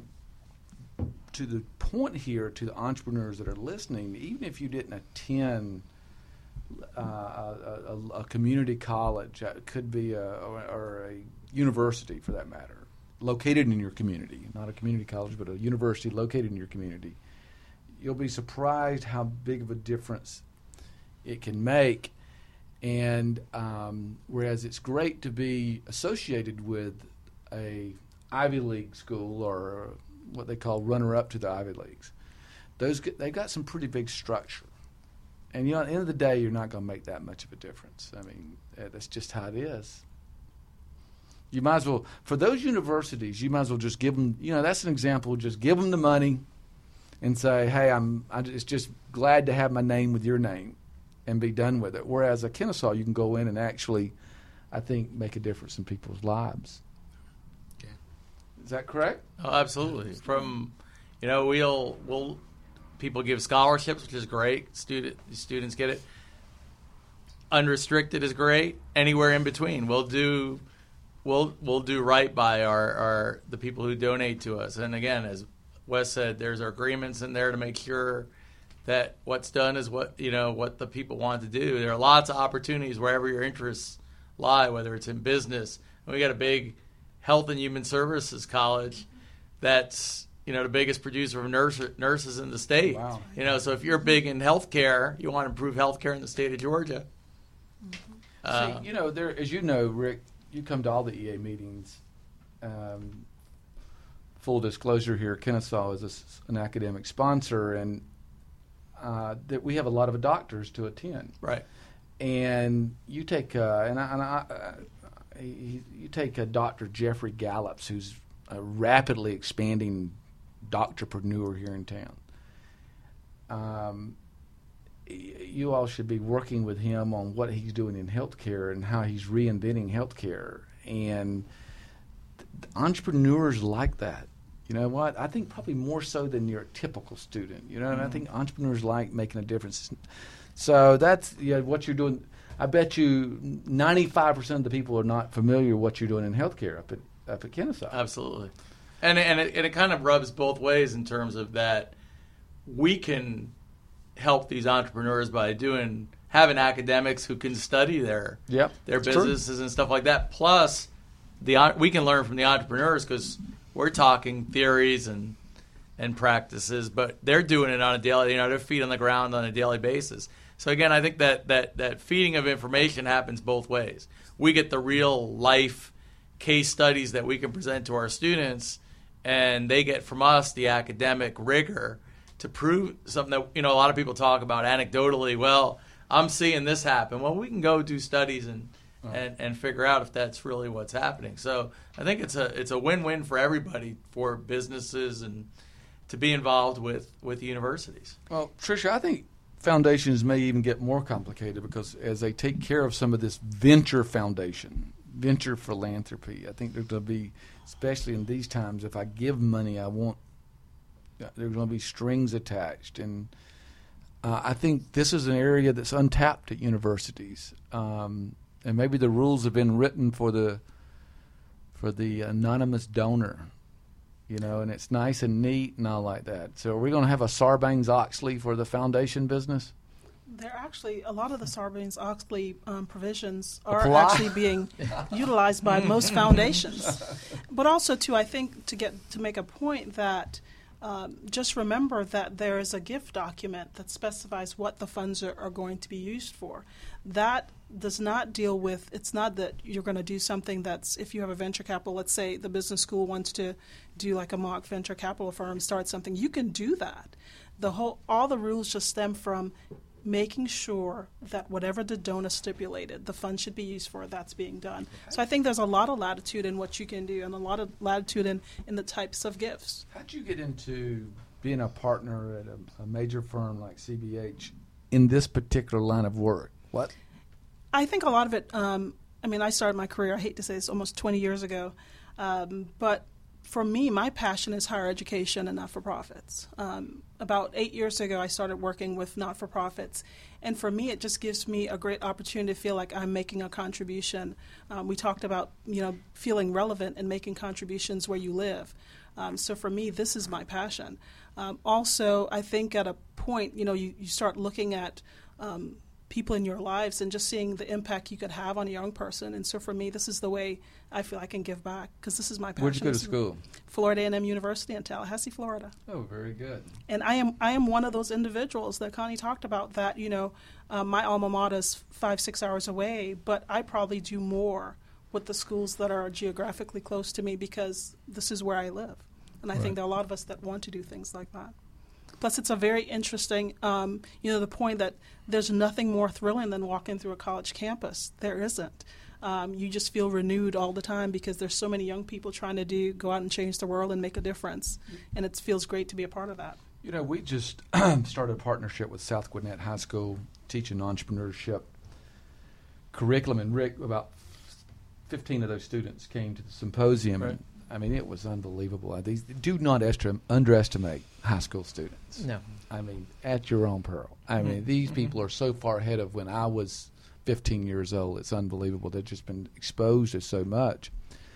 to the point here, to the entrepreneurs that are listening, even if you didn't attend Uh, a, a, a community college, it could be a, or, or a university for that matter, located in your community, not a community college, but a university located in your community. You'll be surprised how big of a difference it can make. And um, whereas it's great to be associated with a Ivy League school or what they call runner-up to the Ivy Leagues, those they've got some pretty big structure. And, you know, at the end of the day, you're not going to make that much of a difference. I mean, that's just how it is. You might as well, for those universities, you might as well just give them, you know, that's an example, just give them the money and say, hey, I'm, I just, just glad to have my name with your name and be done with it. Whereas at Kennesaw, you can go in and actually, I think, make a difference in people's lives. Okay. Is that correct? Oh, absolutely. From, you know, we'll, we'll, people give scholarships, which is great. Student students get it. Unrestricted is great. Anywhere in between, we'll do we'll we'll do right by our, our the people who donate to us. And again, as Wes said, there's our agreements in there to make sure that what's done is what, you know, what the people want to do. There are lots of opportunities wherever your interests lie, whether it's in business. And we got a big health and human services college that's, you know, the biggest producer of nurse, nurses in the state. Wow. You know, so if you're big in healthcare, you want to improve healthcare in the state of Georgia. Mm-hmm. Uh, See, you know, there, as you know, Rick, you come to all the E A meetings. Um, full disclosure here, Kennesaw is a, an academic sponsor, and uh, that we have a lot of doctors to attend. right. And you take, uh, and I, and I, uh, he, you take uh, Doctor Jeffrey Gallops, who's a rapidly expanding doctorpreneur here in town. Um, you all should be working with him on what he's doing in healthcare and how he's reinventing healthcare. And th- entrepreneurs like that. You know what? I think probably more so than your typical student. You know, mm-hmm. and I think entrepreneurs like making a difference. So that's yeah, what you're doing. I bet you ninety-five percent of the people are not familiar with what you're doing in healthcare up at up at Kennesaw. Absolutely. And and it, and it kind of rubs both ways in terms of that we can help these entrepreneurs by doing having academics who can study their Yep, their that's true. businesses and stuff like that. Plus, the we can learn from the entrepreneurs because we're talking theories and and practices, but they're doing it on a daily. You know, their feet on the ground on a daily basis. So again, I think that that that feeding of information happens both ways. We get the real life case studies that we can present to our students, and they get from us the academic rigor to prove something that, you know, a lot of people talk about anecdotally. Well, I'm seeing this happen. Well, we can go do studies and, oh. and, and figure out if that's really what's happening. So I think it's a it's a win-win for everybody, for businesses and to be involved with, with universities. Well, Tricia, I think foundations may even get more complicated because as they take care of some of this venture foundation, venture philanthropy, I think there's going to be, especially in these times, if I give money, I want there's going to be strings attached, and uh, I think this is an area that's untapped at universities, um, and maybe the rules have been written for the for the anonymous donor, you know, and it's nice and neat and all like that. So, are we going to have a Sarbanes-Oxley for the foundation business? There actually, a lot of the Sarbanes-Oxley um, provisions are Apply. actually being utilized by most foundations. But also, too, I think to get to make a point that um, just remember that there is a gift document that specifies what the funds are, are going to be used for. That does not deal with, it's not that you're going to do something that's, if you have a venture capital, let's say the business school wants to do like a mock venture capital firm, start something, you can do that. The whole, all the rules just stem from making sure that whatever the donor stipulated, the fund should be used for, that's being done. So I think there's a lot of latitude in what you can do and a lot of latitude in, in the types of gifts. How'd you get into being a partner at a, a major firm like C B H in this particular line of work? What? I think a lot of it, um, I mean, I started my career, I hate to say this, almost twenty years ago, um, but for me, my passion is higher education and not-for-profits. Um, about eight years ago, I started working with not-for-profits, and for me, it just gives me a great opportunity to feel like I'm making a contribution. Um, we talked about, you know, feeling relevant and making contributions where you live. Um, so for me, this is my passion. Um, also, I think at a point, you know, you, you start looking at um, people in your lives and just seeing the impact you could have on a young person. And so for me, this is the way I feel I can give back because this is my passion. Where'd you go to school? Florida A and M University in Tallahassee, Florida. Oh, very good. And I am I am one of those individuals that Connie talked about that, you know, um, my alma mater is five, six hours away, but I probably do more with the schools that are geographically close to me because this is where I live. And I Right. think there are a lot of us that want to do things like that. Plus, it's a very interesting, um, you know, the point that there's nothing more thrilling than walking through a college campus. There isn't. Um, you just feel renewed all the time because there's so many young people trying to do go out and change the world and make a difference. And it feels great to be a part of that. You know, we just started a partnership with South Gwinnett High School, teaching entrepreneurship curriculum. And Rick, about fifteen of those students came to the symposium. Right. And, I mean, it was unbelievable. These, do not estra- underestimate high school students. No. I mean, at your own peril. I mean, these people are so far ahead of when I was fifteen years old. It's unbelievable. They've just been exposed to so much.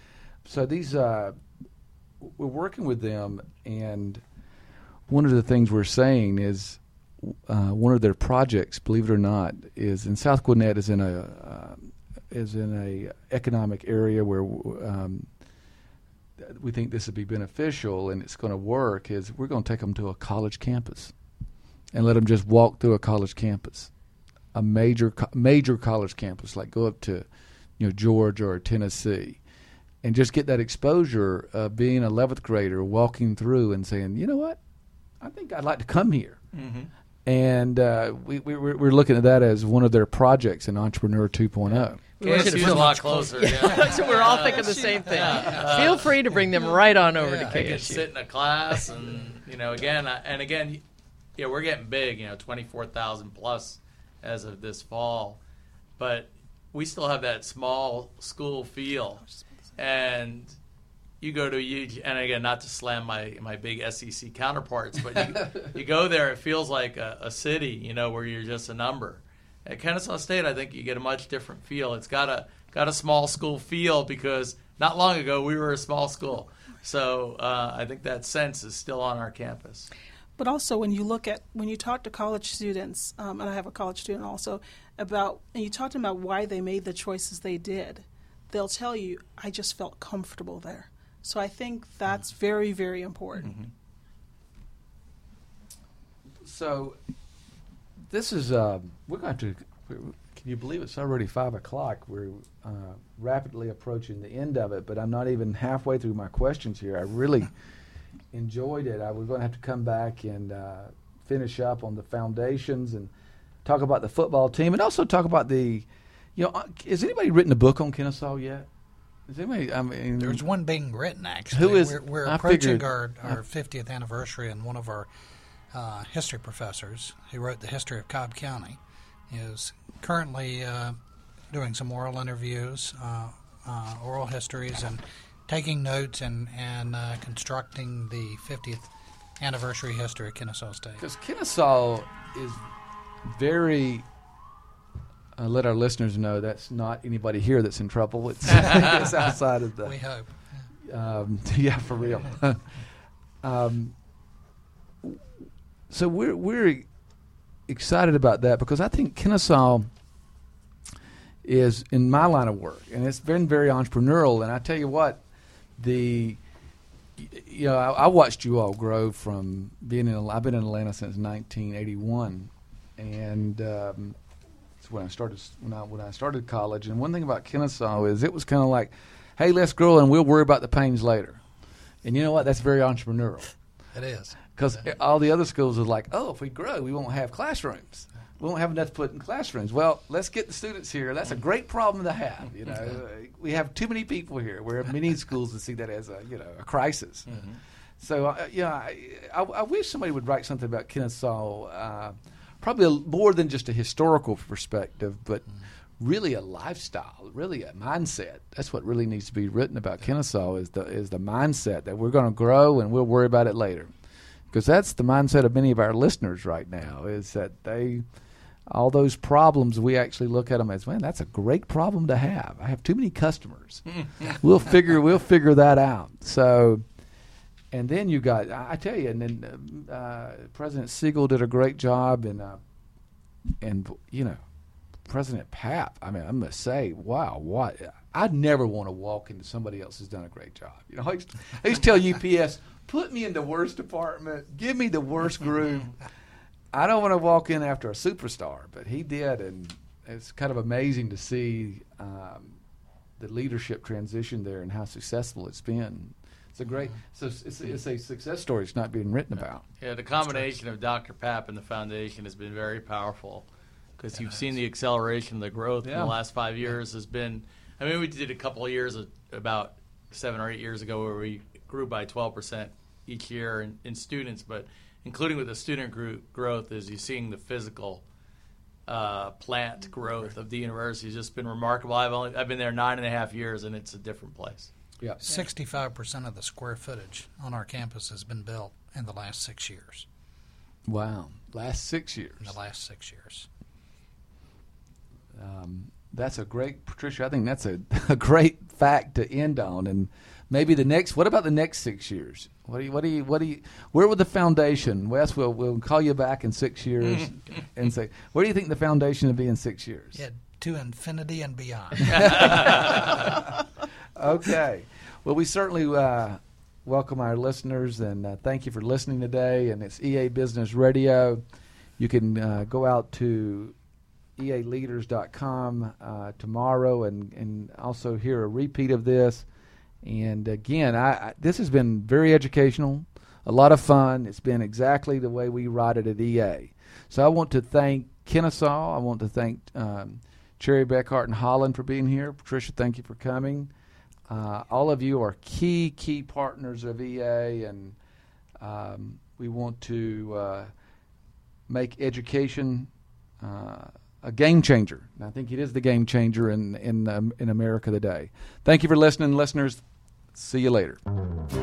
So these, uh, we're working with them, and one of the things we're saying is uh, one of their projects, believe it or not, is in South Gwinnett is in a uh, is in a economic area where um, we think this would be beneficial and it's going to work. Is we're going to take them to a college campus and let them just walk through a college campus, a major co- major college campus, like go up to, you know, Georgia or Tennessee, and just get that exposure of being an eleventh grader walking through and saying, you know what, I think I'd like to come here. Mm-hmm. And uh, we, we, we're looking at that as one of their projects in Entrepreneur two point oh. We want you to feel a lot closer. Yeah. So we're all thinking the same thing. Uh, Feel free to bring them right on over yeah, to They K can S U. sit in a class, and you know, again, I- and again, yeah, we're getting big. You know, twenty-four thousand plus as of this fall, but we still have that small school feel. And you go to U G, and again, not to slam my, my big S E C counterparts, but you, you go there, it feels like a, a city, you know, where you're just a number. At Kennesaw State, I think you get a much different feel. It's got a got a small school feel because not long ago we were a small school. So uh, I think that sense is still on our campus. But also, when you look at, when you talk to college students, um, and I have a college student also, about, and you talk to them about why they made the choices they did, they'll tell you, I just felt comfortable there. So I think that's very, very important. Mm-hmm. So this is, uh, we're going to, can you believe it's already five o'clock? We're uh, rapidly approaching the end of it, but I'm not even halfway through my questions here. I really enjoyed it. I, we're going to have to come back and uh, finish up on the foundations and talk about the football team and also talk about the, you know, uh, has anybody written a book on Kennesaw yet? Is anybody, I mean, There's one being written, actually. Who is- We're, we're I approaching figured- our, our fiftieth anniversary, and one of our uh, history professors who wrote the history of Cobb County is currently uh, doing some oral interviews, uh, uh, oral histories, and taking notes and, and uh, constructing the fiftieth anniversary history of Kennesaw State. because Kennesaw is very, uh, let our listeners know that's not anybody here that's in trouble. It's, it's outside of the. We hope. Um, yeah, for real. um, so we're we're excited about that because I think Kennesaw is in my line of work, and it's been very entrepreneurial. And I tell you what, the you know I, I watched you all grow from being in. I've been in Atlanta since nineteen eighty-one, and um, it's when I started when I when I started college. And one thing about Kennesaw is it was kind of like, hey, let's grow and we'll worry about the pains later. And you know what? That's very entrepreneurial. It is. Because all the other schools are like, oh, if we grow, we won't have classrooms. We won't have enough to put in classrooms. Well, let's get the students here. That's a great problem to have. You know, we have too many people here. Where many schools would see that as a you know a crisis. Mm-hmm. So uh, yeah, I, I, I wish somebody would write something about Kennesaw, uh, probably a, more than just a historical perspective, but mm-hmm. really a lifestyle, really a mindset. That's what really needs to be written about Kennesaw is the is the mindset that we're going to grow and we'll worry about it later. Because that's the mindset of many of our listeners right now is that they, all those problems, we actually look at them as, man, that's a great problem to have. I have too many customers. we'll figure we'll figure that out. So, and then you got, I tell you, and then uh, President Siegel did a great job, and uh, and you know, President Papp. I mean, I must say, wow, what I'd never want to walk into somebody else who's done a great job. You know, I used to, I used to tell U P S. Put me in the worst department. Give me the worst group. I don't want to walk in after a superstar, but he did, and it's kind of amazing to see um, the leadership transition there and how successful it's been. It's a great, so it's, it's a success story. It's not being written about. Yeah, the combination of Doctor Papp and the foundation has been very powerful because you've seen the acceleration, the growth Yeah. in the last five years has been. I mean, we did a couple of years, of, about seven or eight years ago, where we grew by twelve percent each year in, in students, but including with the student group growth is you're seeing the physical uh, plant growth of the university has just been remarkable. I've only I've been there nine and a half years, and it's a different place. Yeah, sixty-five percent of the square footage on our campus has been built in the last six years. Wow, last six years. In the last six years. Um, that's a great, Patricia. I think that's a, a great fact to end on, and maybe the next. What about the next six years? What do you? What do you? What do you? Where would the foundation, Wes? We'll we'll call you back in six years and say, where do you think the foundation will be in six years? Yeah, to infinity and beyond. Okay. Well, we certainly uh, welcome our listeners, and uh, thank you for listening today. And it's E A Business Radio. You can uh, go out to E A leaders dot com uh, tomorrow and, and also hear a repeat of this. And again, I, I, this has been very educational, a lot of fun. It's been exactly the way we write it at E A. So I want to thank Kennesaw. I want to thank um, Cherry Beckhart and Holland for being here. Patricia, thank you for coming. Uh, all of you are key, key partners of E A, and um, we want to uh, make education uh, a game changer. And I think it is the game changer in in um, in America today. Thank you for listening, listeners. See you later.